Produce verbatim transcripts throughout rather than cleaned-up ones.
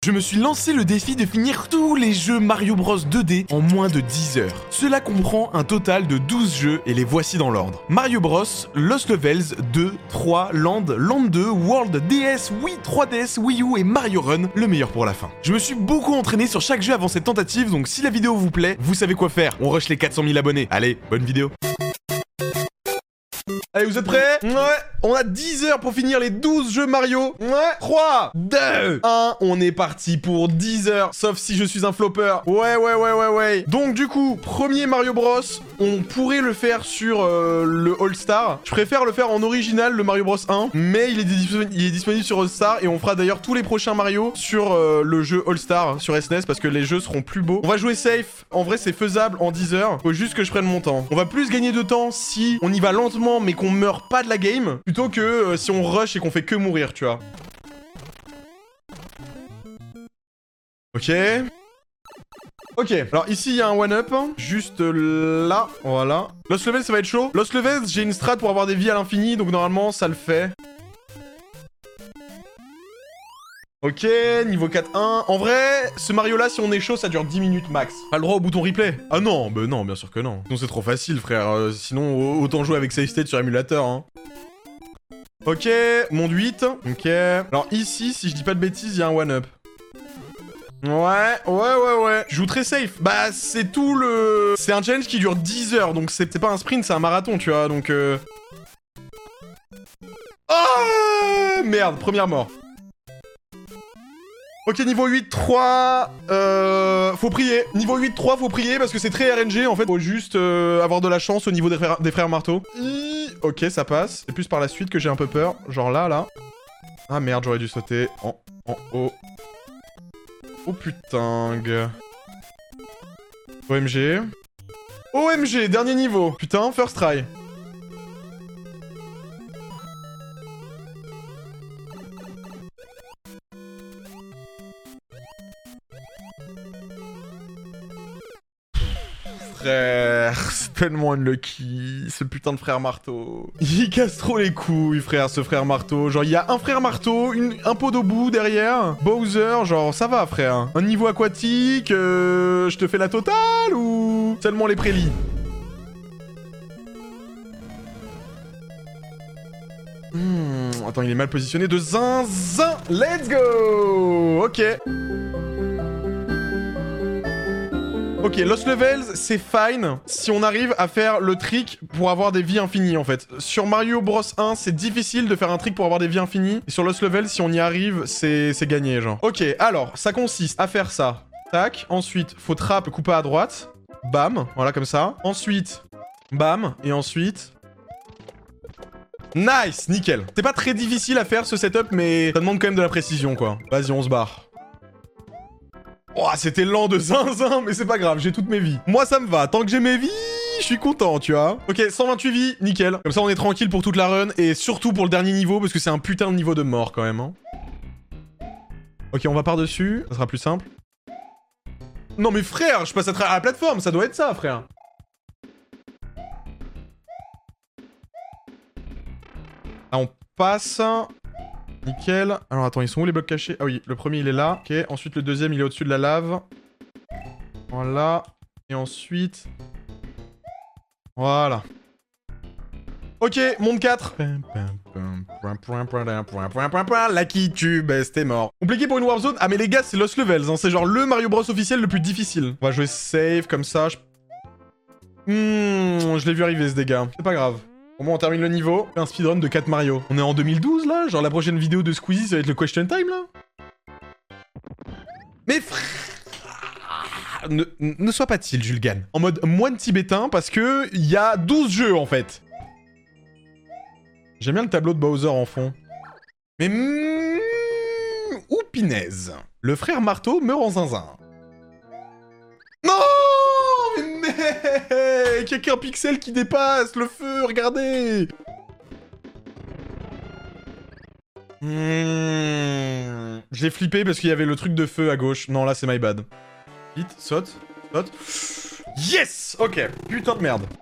Je me suis lancé le défi de finir tous les jeux Mario Bros deux D en moins de dix heures. Cela comprend un total de douze jeux et les voici dans l'ordre. Mario Bros, Lost Levels, deux, trois, Land, Land deux, World, D S, Wii, trois D S, Wii U et Mario Run, le meilleur pour la fin. Je me suis beaucoup entraîné sur chaque jeu avant cette tentative, donc si la vidéo vous plaît, vous savez quoi faire. On rush les quatre cent mille abonnés. Allez, bonne vidéo. Allez, vous êtes prêts? Ouais. On a dix heures pour finir les douze jeux Mario. Ouais. trois, deux, un. On est parti pour dix heures. Sauf si je suis un flopper. Ouais, ouais, ouais, ouais, ouais. Donc, du coup, premier Mario Bros. On pourrait le faire sur euh, le All-Star. Je préfère le faire en original, le Mario Bros un. Mais il est, disponible, il est disponible sur All-Star. Et on fera d'ailleurs tous les prochains Mario sur euh, le jeu All-Star sur S N E S. Parce que les jeux seront plus beaux. On va jouer safe. En vrai, c'est faisable en dix heures. Faut juste que je prenne mon temps. On va plus gagner de temps si on y va lentement, mais qu'on meurt pas de la game, plutôt que euh, si on rush et qu'on fait que mourir, tu vois. Ok. Ok, alors ici il y a un one-up, juste là, voilà. Lost Levels ça va être chaud. Lost Levels, j'ai une strat pour avoir des vies à l'infini, donc normalement ça le fait. Ok, niveau quatre un. En vrai, ce Mario-là, si on est chaud, ça dure dix minutes max. Pas le droit au bouton replay? Ah non, bah non, bien sûr que non. Sinon c'est trop facile, frère. Euh, sinon, autant jouer avec Save State sur émulateur, hein. Ok, monde huit. Ok. Alors ici, si je dis pas de bêtises, il y a un one-up. Ouais, ouais, ouais, ouais. Je joue très safe. Bah, c'est tout le... C'est un challenge qui dure dix heures, donc c'est pas un sprint, c'est un marathon, tu vois, donc... Euh... Oh merde, première mort. Ok, niveau huit trois, euh, faut prier. Niveau huit trois, faut prier parce que c'est très R N G en fait. Faut juste euh, avoir de la chance au niveau des frères, des frères marteaux. I... Ok, ça passe. C'est plus par la suite que j'ai un peu peur. Genre là, là. Ah merde, j'aurais dû sauter en, en haut. Oh putain. O M G. O M G, dernier niveau. Putain, first try. Frère, c'est tellement unlucky, ce putain de frère marteau. Il casse trop les couilles, frère, ce frère marteau. Genre, il y a un frère marteau, une, un pot d'eau bout derrière, Bowser, genre, ça va, frère. Un niveau aquatique, euh, je te fais la totale ou seulement les prélis? Hmm, attends, il est mal positionné de zinzin. Let's go. Ok. Ok, Lost Levels, c'est fine si on arrive à faire le trick pour avoir des vies infinies, en fait. Sur Mario Bros un, c'est difficile de faire un trick pour avoir des vies infinies. Et sur Lost Levels, si on y arrive, c'est gagné, genre. Ok, alors, ça consiste à faire ça. Tac. Ensuite, faut trap, couper à droite. Bam. Voilà, comme ça. Ensuite, bam. Et ensuite... Nice, nickel. C'est pas très difficile à faire, ce setup, mais ça demande quand même de la précision, quoi. Vas-y, on se barre. Oh, c'était lent de zinzin, mais c'est pas grave, j'ai toutes mes vies. Moi, ça me va. Tant que j'ai mes vies, je suis content, tu vois. Ok, cent vingt-huit vies, nickel. Comme ça, on est tranquille pour toute la run, et surtout pour le dernier niveau, parce que c'est un putain de niveau de mort, quand même. Hein. Ok, on va par-dessus, ça sera plus simple. Non, mais frère, je passe à travers la plateforme, ça doit être ça, frère. Là, on passe... Nickel. Alors attends, ils sont où les blocs cachés? Ah oui, le premier il est là. Ok, ensuite le deuxième il est au-dessus de la lave. Voilà. Et ensuite... Voilà. Ok, monde quatre. La qui tue, bah c'était mort. Compliqué pour une warp zone. Ah mais les gars, c'est Lost Levels, hein. C'est genre le Mario Bros officiel le plus difficile. On va jouer safe comme ça. Je... Hmm, je l'ai vu arriver ce dégât. C'est pas grave. Au moins on termine le niveau. Un speedrun de quatre Mario. On est en deux mille douze là? Genre la prochaine vidéo de Squeezie ça va être le question time là? Mais frère, ne, ne sois pas de Julgan. En mode moine tibétain parce que il y a douze jeux en fait. J'aime bien le tableau de Bowser en fond. Mais mm, ou pinaise. Le frère marteau meurt en zinzin. Non! Mais mec! Y'a qu'un pixel qui dépasse le feu, regardez! Mmh. J'ai flippé parce qu'il y avait le truc de feu à gauche. Non, là, c'est my bad. Vite, saute, saute. Yes! Ok, putain de merde.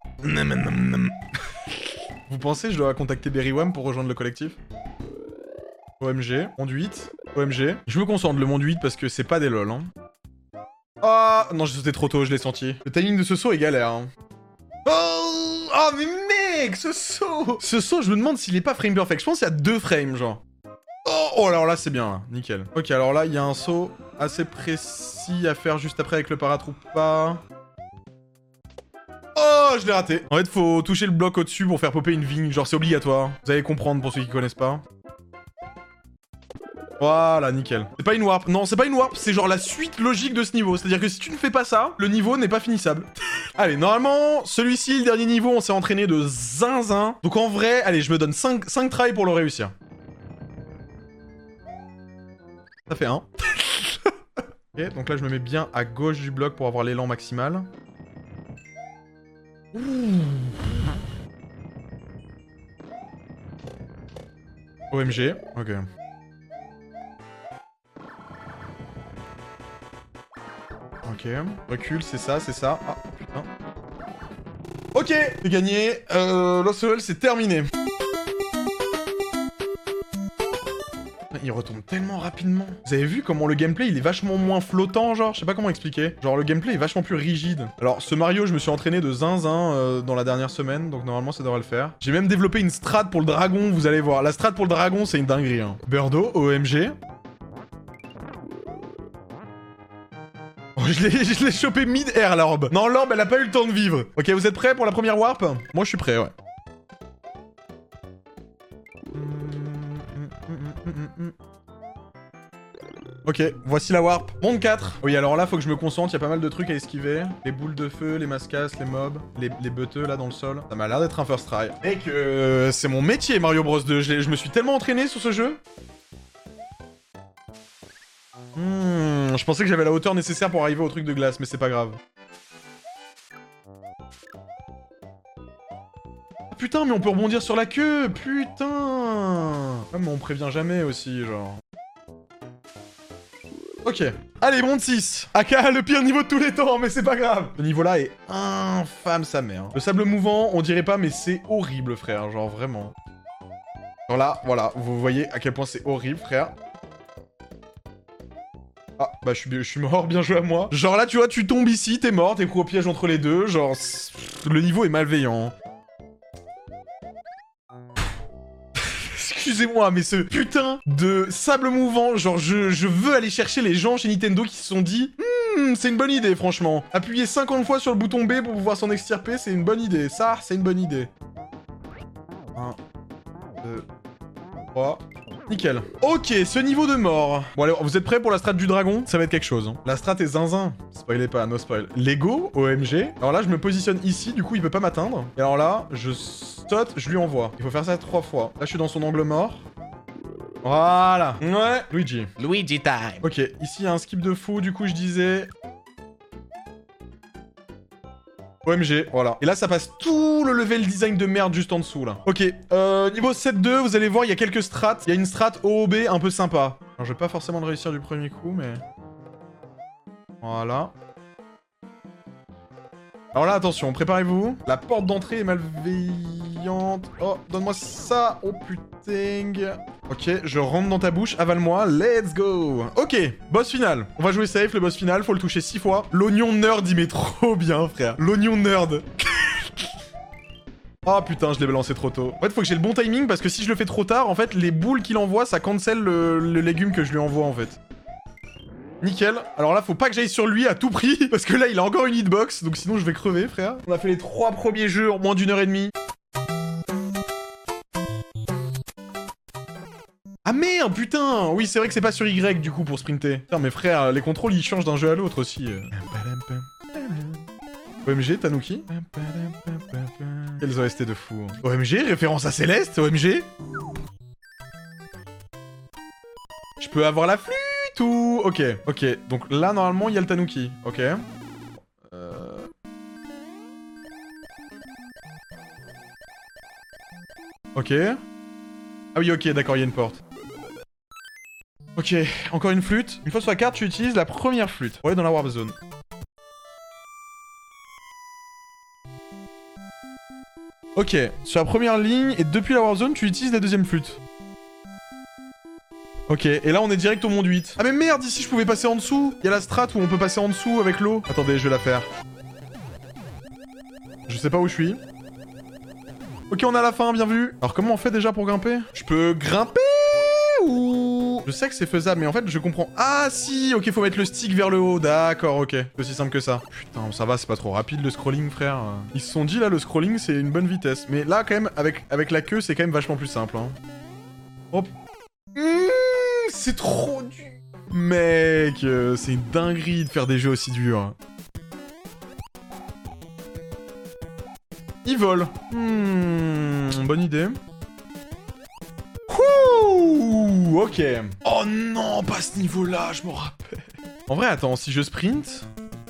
Vous pensez que je dois contacter Berrywam pour rejoindre le collectif? O M G, conduite. O M G. Je me concentre, le monde huit, parce que c'est pas des lol, hein. Ah, non, j'ai sauté trop tôt, je l'ai senti. Le timing de ce saut est galère, hein. Oh, oh, mais mec, ce saut Ce saut, je me demande s'il est pas frame perfect. Je pense qu'il y a deux frames, genre. Oh, oh, alors là, c'est bien, là. Nickel. Ok, alors là, il y a un saut assez précis à faire juste après avec le paratroopa. Oh, je l'ai raté. En fait, faut toucher le bloc au-dessus pour faire popper une vigne. Genre, c'est obligatoire. Vous allez comprendre pour ceux qui connaissent pas. Voilà, nickel. C'est pas une warp. Non, c'est pas une warp, c'est genre la suite logique de ce niveau. C'est-à-dire que si tu ne fais pas ça, le niveau n'est pas finissable. Allez, normalement, celui-ci, le dernier niveau, on s'est entraîné de zinzin. Donc en vrai, allez, je me donne cinq, cinq tries pour le réussir. Ça fait un. Ok, donc là, je me mets bien à gauche du bloc pour avoir l'élan maximal. Ouh. O M G, ok. Ok, recule, c'est ça, c'est ça. Ah, putain. Ok, c'est gagné. Euh, Lost Level, c'est terminé. Il retombe tellement rapidement. Vous avez vu comment le gameplay, il est vachement moins flottant, genre? Je sais pas comment expliquer. Genre, le gameplay est vachement plus rigide. Alors, ce Mario, je me suis entraîné de zinzin euh, dans la dernière semaine, donc normalement, ça devrait le faire. J'ai même développé une strat pour le dragon, vous allez voir. La strat pour le dragon, c'est une dinguerie, hein. Birdo, O M G. Oh, je l'ai je l'ai chopé mid-air, l'orbe. Non, l'orbe, elle a pas eu le temps de vivre. Ok, vous êtes prêts pour la première warp? Moi, je suis prêt, ouais. Ok, voici la warp. Monde quatre. Oui, alors là, faut que je me concentre, il y a pas mal de trucs à esquiver. Les boules de feu, les mascasses, les mobs, les, les beuteux là dans le sol. Ça m'a l'air d'être un first try. Mec, euh, c'est mon métier, Mario Bros deux. Je, je me suis tellement entraîné sur ce jeu. Hmm, je pensais que j'avais la hauteur nécessaire pour arriver au truc de glace, mais c'est pas grave. Ah, putain, mais on peut rebondir sur la queue. Putain. Ouais, mais on prévient jamais aussi, genre. Ok. Allez, monde six. Aka, le pire niveau de tous les temps, mais c'est pas grave. Ce niveau-là est infâme sa mère. Le sable mouvant, on dirait pas, mais c'est horrible, frère. Genre, vraiment. Genre là, voilà. Vous voyez à quel point c'est horrible, frère. Ah, bah je suis, je suis mort, bien joué à moi. Genre là, tu vois, tu tombes ici, t'es mort, t'es pris au piège entre les deux. Genre, le niveau est malveillant. Excusez-moi, mais ce putain de sable mouvant, genre je, je veux aller chercher les gens chez Nintendo qui se sont dit hmm, c'est une bonne idée, franchement. Appuyer cinquante fois sur le bouton B pour pouvoir s'en extirper, c'est une bonne idée. Ça, c'est une bonne idée. un, deux, trois... Nickel. Ok, ce niveau de mort. Bon allez, vous êtes prêts pour la strat du dragon? Ça va être quelque chose. Hein. La strat est zinzin. Spoilez pas, no spoil. Lego, O M G. Alors là, je me positionne ici, du coup, il peut pas m'atteindre. Et alors là, je saute, je lui envoie. Il faut faire ça trois fois. Là, je suis dans son angle mort. Voilà. Ouais. Luigi. Luigi time. Ok, ici, il y a un skip de fou. Du coup, je disais... O M G, voilà. Et là, ça passe tout le level design de merde juste en dessous, là. Ok, euh, niveau sept deux, vous allez voir, il y a quelques strats. Il y a une strat O O B un peu sympa. Alors, je vais pas forcément le réussir du premier coup, mais... Voilà. Alors là, attention, préparez-vous. La porte d'entrée est malveillante. Oh, donne-moi ça. Oh, putain. Ok, je rentre dans ta bouche, avale-moi. Let's go. Ok, boss final. On va jouer safe, le boss final, faut le toucher six fois. L'oignon nerd, il met trop bien, frère. L'oignon nerd. Oh putain, je l'ai balancé trop tôt. En fait, faut que j'ai le bon timing, parce que si je le fais trop tard, en fait, les boules qu'il envoie, ça cancel le, le légume que je lui envoie, en fait. Nickel. Alors là, faut pas que j'aille sur lui à tout prix, parce que là, il a encore une hitbox, donc sinon je vais crever, frère. On a fait les trois premiers jeux en moins d'une heure et demie. Ah merde, putain. Oui, c'est vrai que c'est pas sur Y, du coup, pour sprinter. Putain, mais frère, les contrôles, ils changent d'un jeu à l'autre aussi. O M G, Tanuki. Quels O S T de fou. O M G, référence à Céleste, O M G. Je peux avoir la flûte ou... Ok, ok. Donc là, normalement, il y a le Tanuki. Ok. Euh... Ok. Ah oui, ok, d'accord, il y a une porte. Ok, encore une flûte. Une fois sur la carte, tu utilises la première flûte. Pour aller dans la Warp Zone. Ok, sur la première ligne, et depuis la Warp Zone, tu utilises la deuxième flûte. Ok, et là on est direct au monde huit. Ah mais merde, ici je pouvais passer en dessous. Il y a la strat où on peut passer en dessous avec l'eau. Attendez, je vais la faire. Je sais pas où je suis. Ok, on est à la fin, bien vu. Alors comment on fait déjà pour grimper? Je peux grimper ou... Je sais que c'est faisable, mais en fait je comprends... Ah si, ok, faut mettre le stick vers le haut. D'accord, ok. C'est aussi simple que ça. Putain, ça va, c'est pas trop rapide le scrolling, frère. Ils se sont dit là, le scrolling c'est une bonne vitesse. Mais là quand même, avec, avec la queue, c'est quand même vachement plus simple. Hein. Hop. Mmh, c'est trop dur. Mec, euh, c'est une dinguerie de faire des jeux aussi durs. Il vole. Hmm, bonne idée. Ouh, ok. Oh non, pas ce niveau-là, je m'en rappelle. En vrai, attends, si je sprint...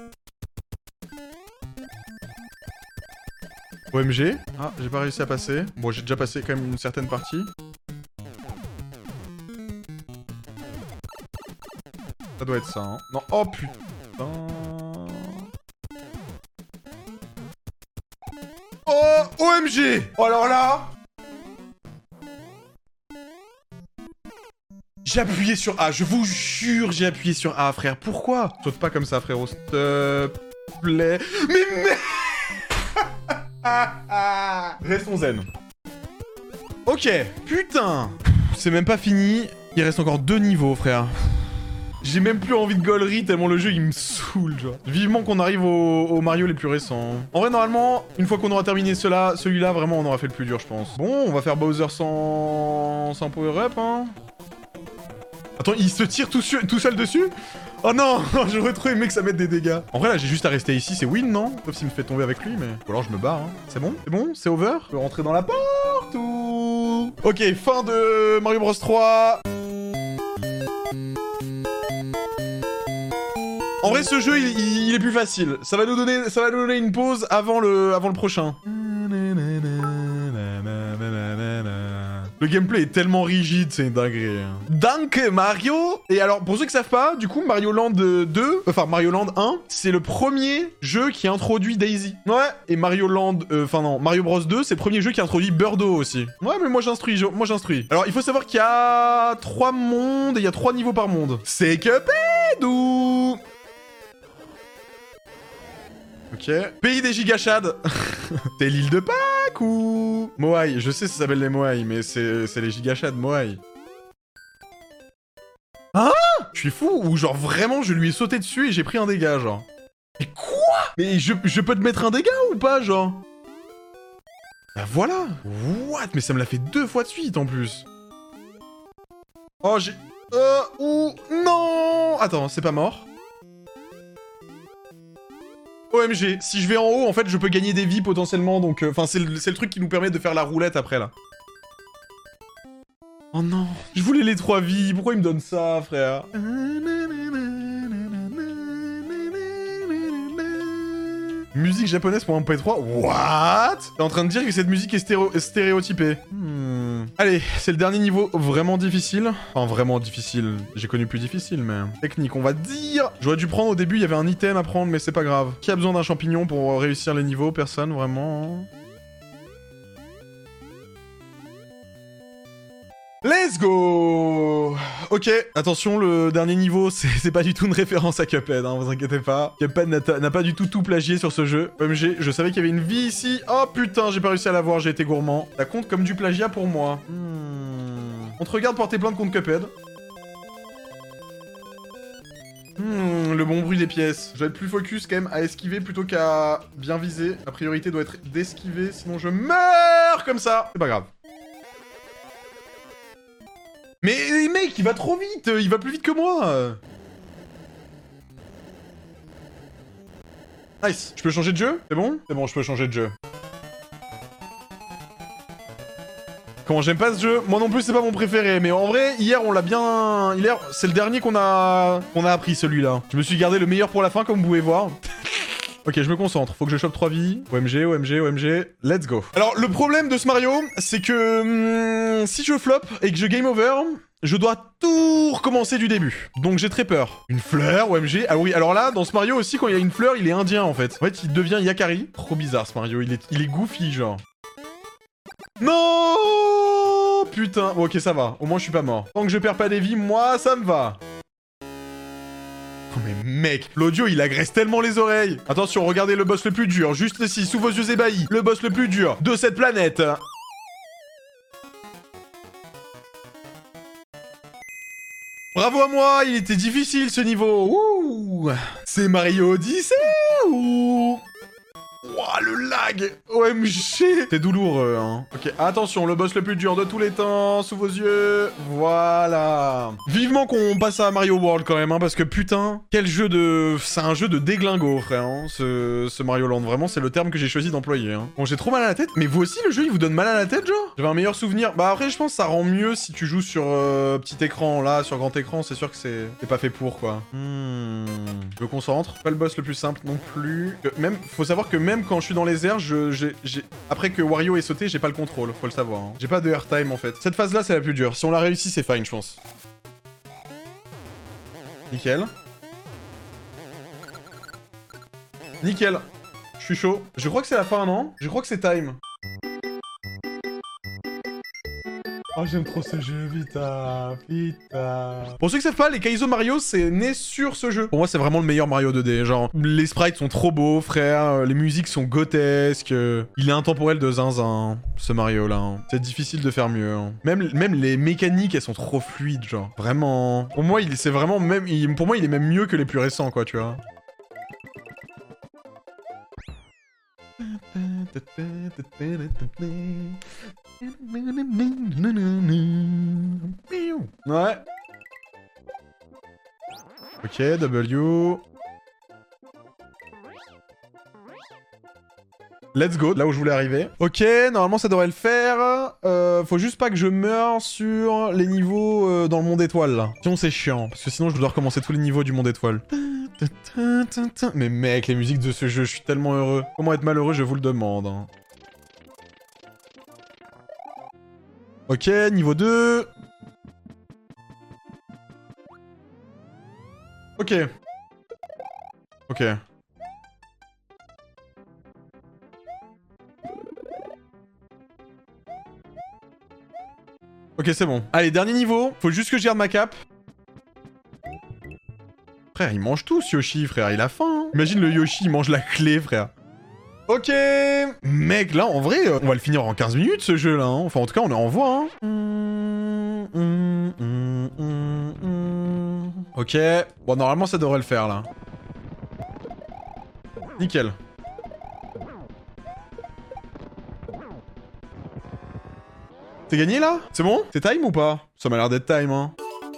O M G. Ah, j'ai pas réussi à passer. Bon, j'ai déjà passé quand même une certaine partie. Ça doit être ça, hein. Non, oh putain... Oh, O M G! Oh, alors là... J'ai appuyé sur A, je vous jure, j'ai appuyé sur A, frère. Pourquoi? Saute pas comme ça, frérot, s'il te plaît. Mais merde. Restons zen. Ok, putain. C'est même pas fini. Il reste encore deux niveaux, frère. J'ai même plus envie de gaulerie tellement le jeu il me saoule, genre. Vivement qu'on arrive aux, aux Mario les plus récents. En vrai, normalement, une fois qu'on aura terminé cela, celui-là, vraiment, on aura fait le plus dur, je pense. Bon, on va faire Bowser sans, sans power-up, hein. Attends, il se tire tout, tout seul dessus? Oh non, j'aurais trop aimé que ça mette des dégâts. En vrai, là, j'ai juste à rester ici, c'est win, non? Sauf s'il me fait tomber avec lui, mais... Ou alors je me barre, hein. C'est bon? C'est bon? C'est over? Je peux rentrer dans la porte ou... Ok, fin de Mario Bros trois. En vrai, ce jeu, il, il, il est plus facile. Ça va nous donner, ça va nous donner une pause avant le, avant le prochain. Le gameplay est tellement rigide, c'est une dinguerie. Dank Mario. Et alors, pour ceux qui savent pas, du coup, Mario Land deux, enfin Mario Land un, c'est le premier jeu qui introduit Daisy. Ouais. Et Mario Land, enfin euh, non, Mario Bros deux, c'est le premier jeu qui introduit Birdo aussi. Ouais, mais moi j'instruis, moi j'instruis. Alors, il faut savoir qu'il y a trois mondes et il y a trois niveaux par monde. C'est Cuphead ou... Ok. Pays des gigachades. C'est l'île de Pâques ou... Moai, je sais ça s'appelle les Moai, mais c'est les gigachades Moai. Hein? Je suis fou ou genre vraiment je lui ai sauté dessus et j'ai pris un dégât genre. Mais quoi? Mais je, je peux te mettre un dégât ou pas genre? Bah voilà. What? Mais ça me l'a fait deux fois de suite en plus. Oh j'ai... Euh... Ou... Non. Attends, c'est pas mort. O M G, si je vais en haut, en fait, je peux gagner des vies potentiellement, donc... Enfin, euh, c'est le, le truc qui nous permet de faire la roulette après, là. Oh non, je voulais les trois vies, pourquoi il me donne ça, frère? Musique japonaise pour un P trois? What? T'es en train de dire que cette musique est stéréo stéréotypée. Hmm. Allez, c'est le dernier niveau vraiment difficile. Enfin, vraiment difficile. J'ai connu plus difficile, mais... Technique, on va dire... J'aurais dû prendre au début, il y avait un item à prendre, mais c'est pas grave. Qui a besoin d'un champignon pour réussir les niveaux? Personne, vraiment. Let's go! Ok, attention, le dernier niveau, c'est pas du tout une référence à Cuphead, hein, vous inquiétez pas. Cuphead n'a pas du tout tout plagié sur ce jeu. O M G, je savais qu'il y avait une vie ici. Oh putain, j'ai pas réussi à l'avoir, j'ai été gourmand. Ça compte comme du plagiat pour moi. Hmm. On te regarde porter plainte contre Cuphead. Hmm, le bon bruit des pièces. Je dois être plus focus quand même à esquiver plutôt qu'à bien viser. La priorité doit être d'esquiver, sinon je meurs comme ça. C'est pas grave. Mais mec, il va trop vite, il va plus vite que moi. Nice. Je peux changer de jeu? C'est bon? C'est bon, je peux changer de jeu. Comment j'aime pas ce jeu? Moi non plus, c'est pas mon préféré, mais en vrai, hier, on l'a bien... Hier, c'est le dernier qu'on a... qu'on a appris, celui-là. Je me suis gardé le meilleur pour la fin, comme vous pouvez voir. Ok, je me concentre. Faut que je chope trois vies. O M G, O M G, O M G. Let's go. Alors, le problème de ce Mario, c'est que... Hum, si je flop et que je game over... Je dois tout recommencer du début. Donc j'ai très peur. Une fleur, O M G. Ah oui, alors là, dans ce Mario aussi, quand il y a une fleur, il est indien, en fait. En fait, il devient Yakari. Trop bizarre, ce Mario. Il est, il est goofy, genre. Non! putain. Bon, ok, ça va. Au moins, je suis pas mort. Tant que je perds pas des vies, moi, ça me va. Oh mais mec, l'audio il agresse tellement les oreilles. Attention, regardez le boss le plus dur, juste ici, sous vos yeux ébahis. Le boss le plus dur de cette planète. Bravo à moi, il était difficile ce niveau. Ouh, c'est Mario Odyssey ou... Ouah, le lag. O M G. C'est douloureux, hein. Ok, attention, le boss le plus dur de tous les temps, sous vos yeux. Voilà. Vivement qu'on passe à Mario World quand même, hein, parce que putain, quel jeu de... C'est un jeu de déglingo, frère, hein, ce... ce Mario Land. Vraiment, c'est le terme que j'ai choisi d'employer, hein. Bon, j'ai trop mal à la tête, mais vous aussi, le jeu, il vous donne mal à la tête, genre? J'avais un meilleur souvenir. Bah après, je pense que ça rend mieux si tu joues sur euh, petit écran. Là, sur grand écran, c'est sûr que c'est pas fait pour, quoi. Hmm... Je me concentre. Pas le boss le plus simple non plus. Que même, faut savoir que même quand je suis dans les airs, je, j'ai, j'ai... après que Wario ait sauté, j'ai pas le contrôle, faut le savoir. Hein. J'ai pas de airtime en fait. Cette phase-là, c'est la plus dure. Si on l'a réussi, c'est fine, je pense. Nickel. Nickel. Je suis chaud. Je crois que c'est la fin, non? Je crois que c'est time. Oh, j'aime trop ce jeu, vita, vita. Pour ceux qui savent pas, les Kaizo Mario, c'est né sur ce jeu. Pour moi, c'est vraiment le meilleur Mario deux D. Genre, les sprites sont trop beaux, frère. Les musiques sont grotesques. Il est intemporel de zinzin, ce Mario-là. Hein. C'est difficile de faire mieux. Hein. Même, même les mécaniques, elles sont trop fluides, genre. Vraiment. Pour moi, il, c'est vraiment même... Il, pour moi, il est même mieux que les plus récents, quoi, tu vois. Ouais. Ok, W. Let's go, là où je voulais arriver. Ok, normalement ça devrait le faire. Euh, faut juste pas que je meure sur les niveaux euh, dans le monde étoile, là. Sinon c'est chiant, parce que sinon je dois recommencer tous les niveaux du monde étoile. Mais mec, les musiques de ce jeu, je suis tellement heureux. Comment être malheureux, je vous le demande. Hein. Ok, niveau deux. Ok. Ok. Ok, c'est bon. Allez, dernier niveau. Faut juste que je garde ma cape. Frère, il mange tous, Yoshi, frère. Il a faim. Hein. Imagine le Yoshi, il mange la clé, frère. Ok. Mec, là, en vrai, on va le finir en quinze minutes, ce jeu-là. Hein. Enfin, en tout cas, on est en voie. Hein. Mmh, mmh, mmh, mmh, mmh. Ok. Bon, normalement, ça devrait le faire, là. Nickel. T'es gagné, là? C'est bon? C'est time ou pas? Ça m'a l'air d'être time, hein.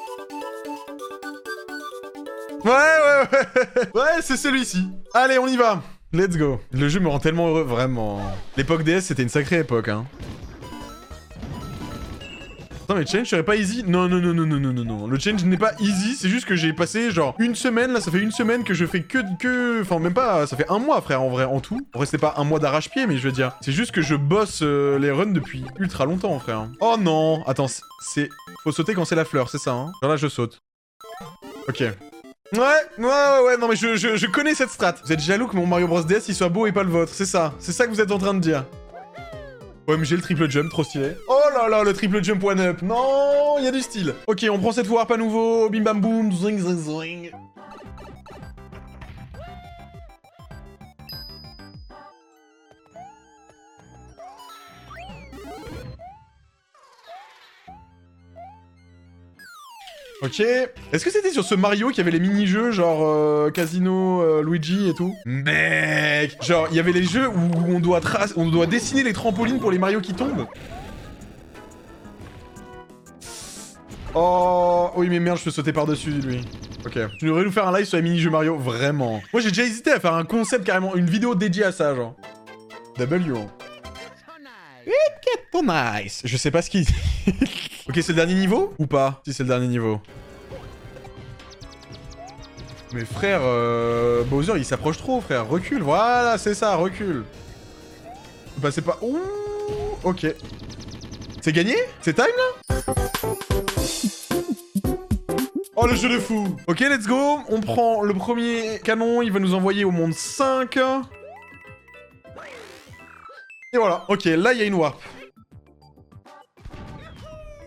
Ouais, ouais, ouais. Ouais, c'est celui-ci. Allez, on y va. Let's go. Le jeu me rend tellement heureux, vraiment. L'époque D S, c'était une sacrée époque, hein. Attends, mais le challenge serait pas easy? Non, non, non, non, non, non, non, non. Le challenge n'est pas easy, c'est juste que j'ai passé, genre, une semaine, là, ça fait une semaine que je fais que... que... Enfin, même pas... Ça fait un mois, frère, en vrai, en tout. En vrai, c'est pas un mois d'arrache-pied, mais je veux dire... C'est juste que je bosse euh, les runs depuis ultra longtemps, frère. Oh non. Attends, c'est... Faut sauter quand c'est la fleur, c'est ça, hein? Genre là, je saute. Ok. Ouais, ouais, ouais, ouais, non mais je, je, je connais cette strat. Vous êtes jaloux que mon Mario Bros D S il soit beau et pas le vôtre, c'est ça. C'est ça que vous êtes en train de dire. O M G, le triple jump, trop stylé. Oh là là, le triple jump one up. Non, il y a du style. Ok, on prend cette warp à nouveau. Bim bam boum, zwing zwing zwing. Ok. Est-ce que c'était sur ce Mario qu'il y avait les mini-jeux, genre euh, Casino, euh, Luigi et tout? Mec, genre, il y avait les jeux où on doit, tracer, on doit dessiner les trampolines pour les Mario qui tombent. Oh, oui, mais merde, je peux sauter par-dessus, lui. Ok. Tu devrais nous faire un live sur les mini-jeux Mario, vraiment. Moi, j'ai déjà hésité à faire un concept, carrément, une vidéo dédiée à ça, genre. W. Oh, nice. Je sais pas ce qu'il dit. Ok, c'est le dernier niveau? Ou pas? Si, c'est le dernier niveau. Mais frère, euh, Bowser, il s'approche trop, frère. Recule, voilà, c'est ça, recule. Bah, c'est pas... Ouh, ok. C'est gagné? C'est time, là? Oh, le jeu de fou. Ok, let's go. On prend le premier canon, il va nous envoyer au monde cinq. Et voilà. Ok, là, il y a une warp.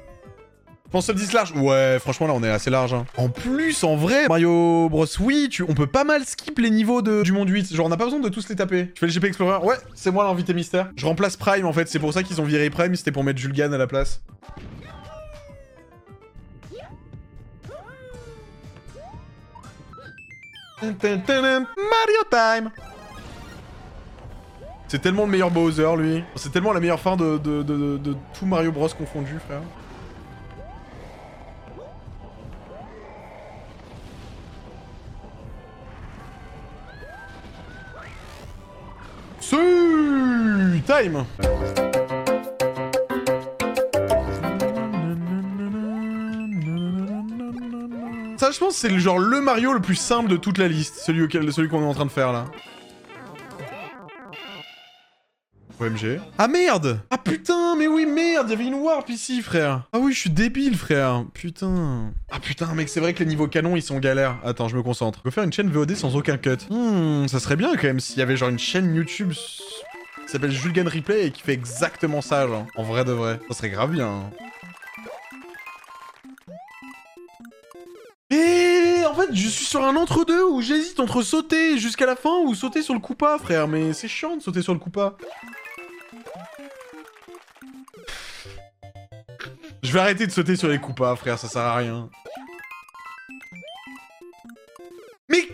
pense top dix large. Ouais, franchement, là, on est assez large. Hein. En plus, en vrai, Mario Bros. Oui, tu... on peut pas mal skip les niveaux de... du monde huit. Genre, on n'a pas besoin de tous les taper. Je fais le G P Explorer. Ouais, c'est moi l'invité mystère. Je remplace Prime, en fait. C'est pour ça qu'ils ont viré Prime. C'était pour mettre Julgan à la place. Mario Time. C'est tellement le meilleur Bowser, lui. C'est tellement la meilleure fin de, de, de, de, de tout Mario Bros confondu, frère. C'est time. Ça, je pense, c'est le genre le Mario le plus simple de toute la liste, celui auquel, celui qu'on est en train de faire là. O M G. Ah merde! Ah putain, mais oui, merde, il y avait une warp ici, frère. Ah oui, je suis débile, frère. Putain. Ah putain, mec, c'est vrai que les niveaux canons, ils sont galères. Attends, je me concentre. Je peux faire une chaîne V O D sans aucun cut. Hmm, ça serait bien quand même s'il y avait genre une chaîne YouTube qui s'appelle Julgan Replay et qui fait exactement ça, genre. En vrai de vrai. Ça serait grave bien. Hein. Et en fait, je suis sur un entre-deux où j'hésite entre sauter jusqu'à la fin ou sauter sur le Koopa, frère. Mais c'est chiant de sauter sur le Koopa. Je vais arrêter de sauter sur les Koopas, frère, ça sert à rien. Mais...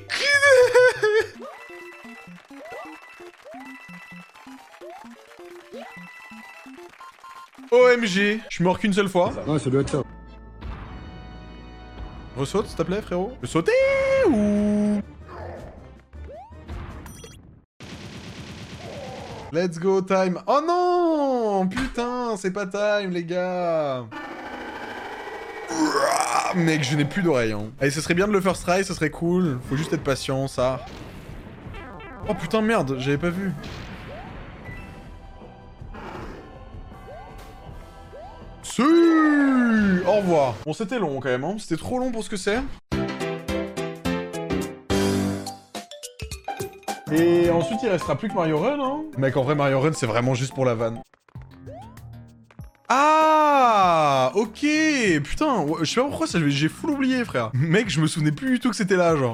O M G, je suis mort qu'une seule fois. Ouais, ça doit être ça. Ressaute, s'il te plaît, frérot. Je peux sauter ou... Let's go, time. Oh non! Putain, c'est pas time, les gars. Ouah, mec, je n'ai plus d'oreilles. Hein. Allez, ce serait bien de le first try, ce serait cool. Faut juste être patient, ça. Oh putain, merde, j'avais pas vu. Si! Au revoir. Bon, c'était long quand même, hein. C'était trop long pour ce que c'est. Et ensuite, il restera plus que Mario Run, hein. Mec, en vrai, Mario Run, c'est vraiment juste pour la vanne. Ah, ok. Putain, je sais pas pourquoi ça, j'ai full oublié, frère. Mec, je me souvenais plus du tout que c'était là, genre.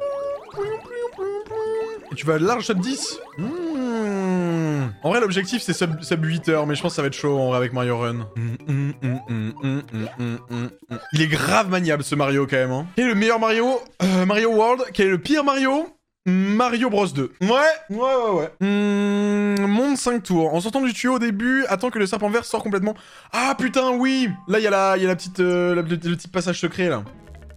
Et tu vas large top dix. Mmh. En vrai, l'objectif, c'est sub, sub huit heures, mais je pense que ça va être chaud, en vrai, avec Mario Run. Mmh, mmh, mmh, mmh, mmh, mmh, mmh. Il est grave maniable, ce Mario, quand même, hein. Quel est le meilleur Mario? euh, Mario World. Quel est le pire Mario? Mario Bros deux. Ouais, ouais, ouais, ouais. Mmh, monde cinq tours. En sortant du tuyau au début, attends que le serpent vert sorte complètement. Ah putain, oui. Là, il y a la, y a la petite, euh, la, le, le petit passage secret, là.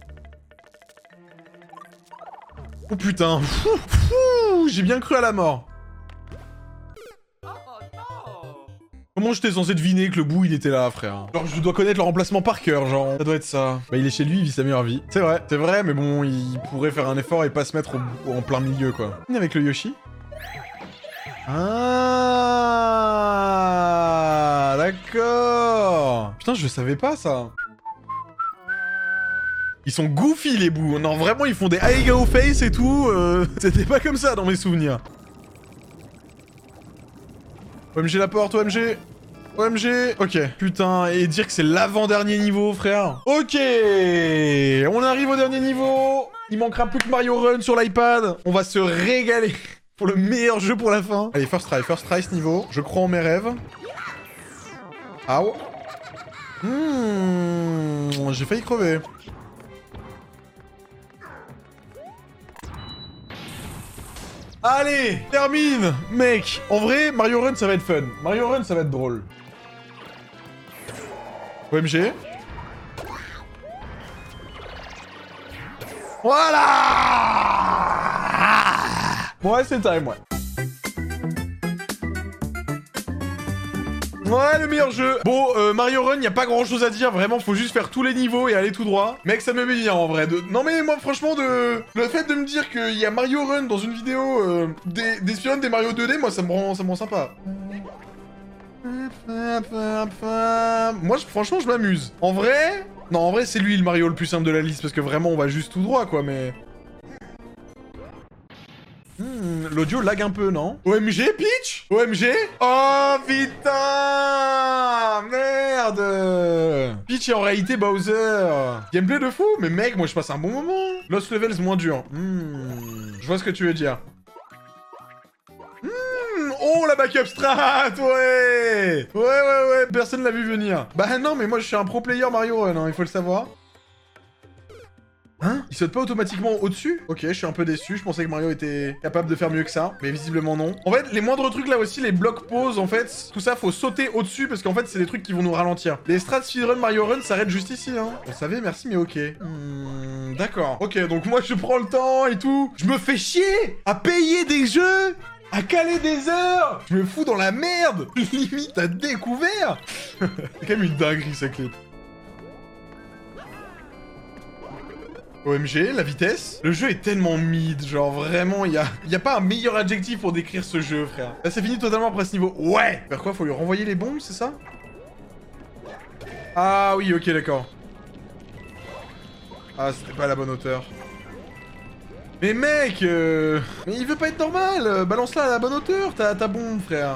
Oh putain. J'ai bien cru à la mort. Comment j'étais censé deviner que le bout il était là, frère? Genre je dois connaître le remplacement par cœur, genre. Ça doit être ça. Bah il est chez lui, il vit sa meilleure vie. C'est vrai, c'est vrai, mais bon, il pourrait faire un effort et pas se mettre au, en plein milieu, quoi. Avec le Yoshi. Ah, d'accord. Putain, je savais pas ça. Ils sont goofy les bouts. Non, vraiment, ils font des Aigao face et tout. Euh... C'était pas comme ça dans mes souvenirs. O M G la porte, O M G. O M G. Ok. Putain, et dire que c'est l'avant-dernier niveau, frère. Ok. On arrive au dernier niveau. Il manquera plus que Mario Run sur l'iPad. On va se régaler pour le meilleur jeu pour la fin. Allez, first try, first try ce niveau. Je crois en mes rêves. Aouh. Mmh, j'ai failli crever. Allez, termine, mec. En vrai, Mario Run, ça va être fun. Mario Run, ça va être drôle. O M G. Voilà. Ouais, c'est time, ouais. Ouais, le meilleur jeu. Bon, euh, Mario Run, y a pas grand chose à dire. Vraiment, faut juste faire tous les niveaux et aller tout droit. Mec, ça me met bien en vrai. De... Non, mais moi, franchement, de... le fait de me dire qu'il y a Mario Run dans une vidéo euh, des, des speedruns des Mario deux D, moi, ça me rend, ça me rend sympa. Moi, je, franchement, je m'amuse. En vrai... Non, en vrai, c'est lui le Mario le plus simple de la liste parce que vraiment, on va juste tout droit, quoi, mais... Hmm, l'audio lag un peu, non? O M G, Peach? O M G? Oh, putain! Merde! Peach est en réalité Bowser. Gameplay de fou, mais mec, moi je passe un bon moment. Lost Levels moins dur. Hmm, je vois ce que tu veux dire. Hmm, oh, la backup strat, ouais! Ouais, ouais, ouais, personne l'a vu venir. Bah non, mais moi je suis un pro player Mario Run, hein, il faut le savoir. Hein? Il saute pas automatiquement au-dessus? Ok, je suis un peu déçu, je pensais que Mario était capable de faire mieux que ça, mais visiblement non. En fait, les moindres trucs là aussi, les blocs pause, en fait, tout ça, faut sauter au-dessus, parce qu'en fait, c'est des trucs qui vont nous ralentir. Les strats speedrun Mario Run s'arrêtent juste ici, hein. On savait, merci, mais ok. Hmm, d'accord. Ok, donc moi, je prends le temps et tout. Je me fais chier à payer des jeux, à caler des heures. Je me fous dans la merde. Limite à découvert. C'est quand même une dinguerie, ce clip. O M G, la vitesse. Le jeu est tellement mid, genre vraiment, il y a, y a pas un meilleur adjectif pour décrire ce jeu, frère. Là, c'est fini totalement après ce niveau. Ouais! Faire quoi? Faut lui renvoyer les bombes, c'est ça? Ah oui, ok, d'accord. Ah, c'était pas à la bonne hauteur. Mais mec, euh... mais il veut pas être normal. Balance-la à la bonne hauteur, ta, ta bombe, frère.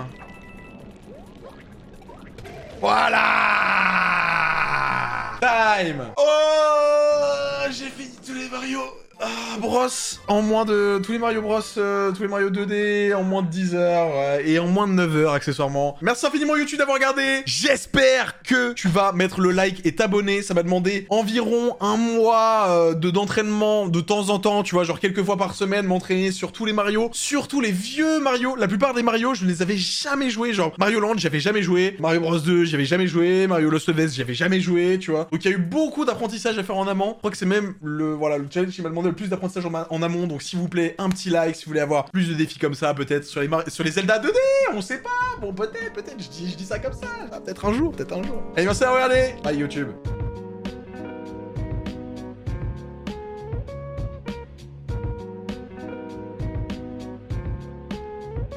Voilà! Time! Oh! J'ai fini tous les Mario. Ah, Bros en moins de... Tous les Mario Bros, euh, tous les Mario deux D en moins de dix heures euh, et en moins de neuf heures accessoirement. Merci infiniment YouTube d'avoir regardé. J'espère que tu vas mettre le like et t'abonner. Ça m'a demandé environ un mois euh, de d'entraînement de temps en temps, tu vois, genre quelques fois par semaine, m'entraîner sur tous les Mario, surtout les vieux Mario. La plupart des Mario, je ne les avais jamais joués. Genre Mario Land, j'avais jamais joué. Mario Bros deux, j'y avais jamais joué. Mario Lost Levels, j'y avais jamais joué, tu vois. Donc il y a eu beaucoup d'apprentissage à faire en amont. Je crois que c'est même le, voilà, le challenge qui m'a demandé le plus d'apprentissage en, en amont, donc s'il vous plaît, un petit like si vous voulez avoir plus de défis comme ça, peut-être sur les, sur les Zelda deux D, on sait pas, bon peut-être, peut-être, je dis, je dis ça comme ça, peut-être un jour, peut-être un jour. Allez, merci à regarder, bye YouTube.